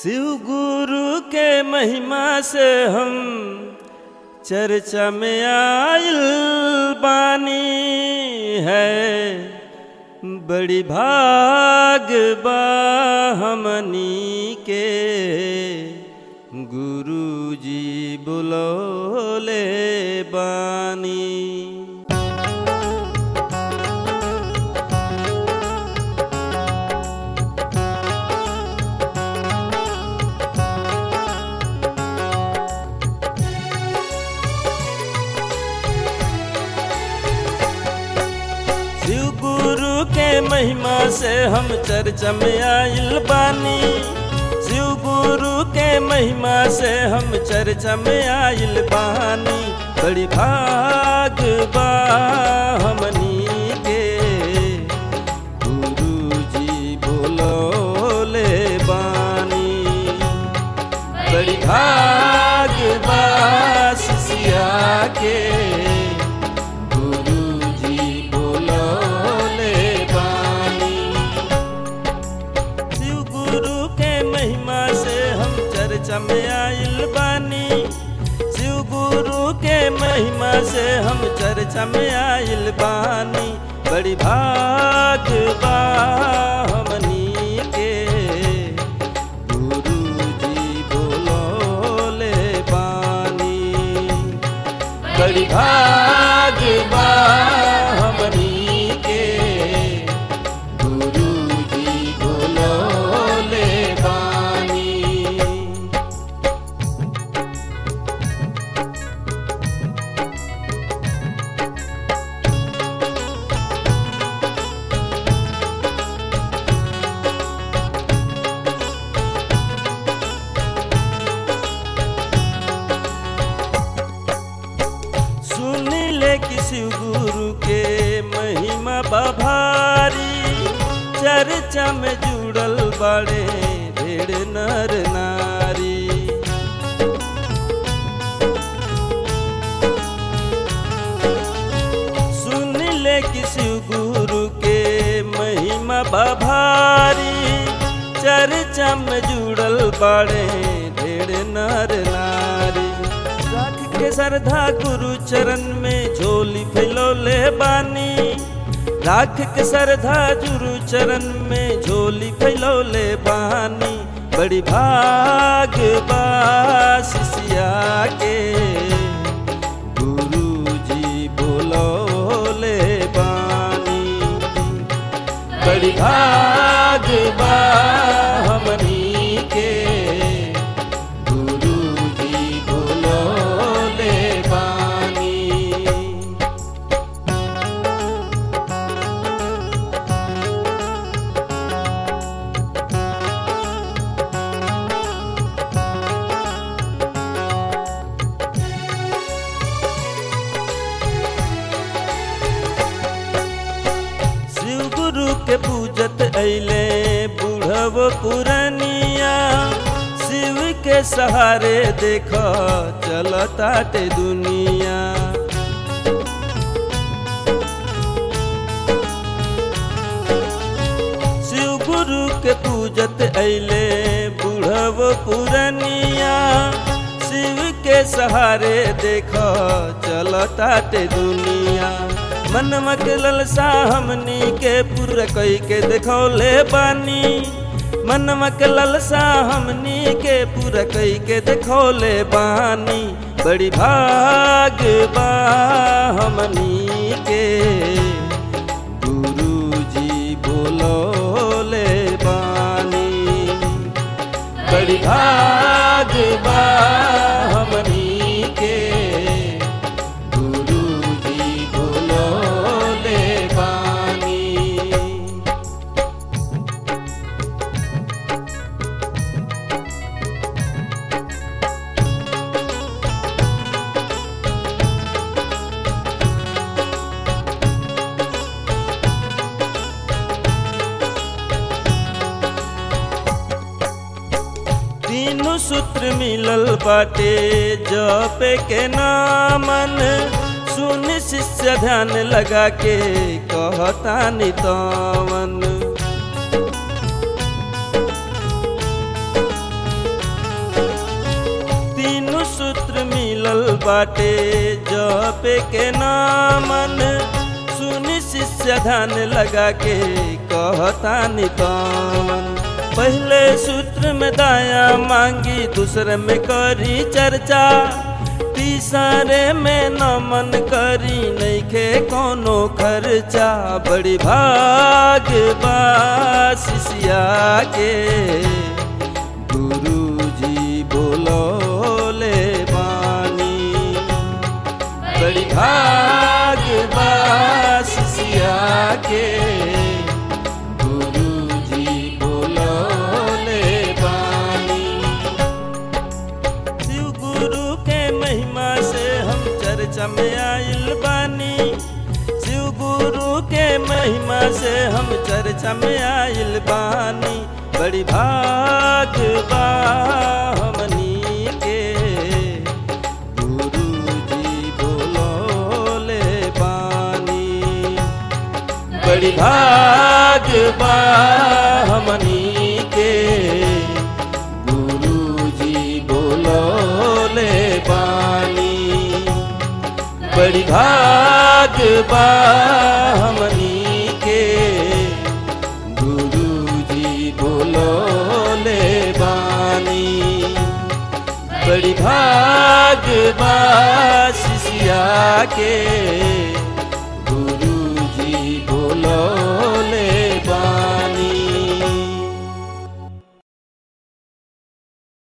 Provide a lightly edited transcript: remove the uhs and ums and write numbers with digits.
शिव गुरु के महिमा से हम चर्चा में आइल बानी है। बड़ी भाग बा हमनी के गुरु जी बुलौले बानी। शिव गुरु के महिमा से हम चर्चा में आइल बानी। शिव गुरु के महिमा से हम चर्चा में आइल बानी। बड़ी भाग बा हमनी के गुरु जी बोलोले बानी। बड़ी भाग बा शिष्या के चर्चा में आइल बानी। शिव गुरु के महिमा से हम चर्चा में आइल बानी। बड़ी भाग बा हमनी के गुरु जी बोलोले बानी। बड़ी भाग बा हमनी के गुरु जी बोलोले बानी। शिव गुरु के महिमा बभारी चर्चा में जुड़ल बड़े ढेर नर नारी। सुन ले कि शिव गुरु के महिमा बभारी चर्चा में जुड़ल बड़े ढेर नर नारी। के श्रद्धा गुरु चरण में झोली फैलौले बानी। राख के श्रद्धा गुरु चरण में झोली फैलौले बानी। बड़ी भाग बा शिष्या के गुरु जी बोलौले बानी। बड़ी भाग बा हमनी के के पूजत अइले बूढ़व पुरनिया। शिव के सहारे देखो चलताटे दुनिया। शिव गुरु के पूजत अइले बूढ़व पुरनिया। शिव के सहारे देखो चलताटे दुनिया। मनवा के ललसा हमनी के पूरा कई के देखौले बानी। मनवा के ललसा हमनी के पूरा कई के देखौले बानी। बड़ी भाग बा हमनी के गुरु जी बोलोले बानी। बड़ी भाग बा हमनी के तीनों सूत्र मिलल बाटे जपे के नामन। सुन शिष्य ध्यान लगा के कहता नितवन। बाटे जपे के नामन। सुनी शिष्य ध्यान लगा के कहता निकमन। पहले सूत्र में दाया मांगी, दूसरे में करी चर्चा, तीसरे में नमन करी नइखे कोनो खर्चा। बड़ी भाग बा शिष्या के गुरुजी बोलोले बानी। बड़ी भाग बा शिष्या के गुरुजी बोलोले बानी। शिव गुरु के महिमा से हम चर्चा में आइल बानी। शिव गुरु के महिमा से हम चर्चा में आइल बानी। बड़ी भाग बा हमनी के गुरुजी बोलोले बानी। बड़ी भाग बा हमनी के गुरुजी बोलोले बानी। बड़ी भाग बा हमनी के गुरुजी बोलोले बानी। बड़ी भाग बा शिष्या के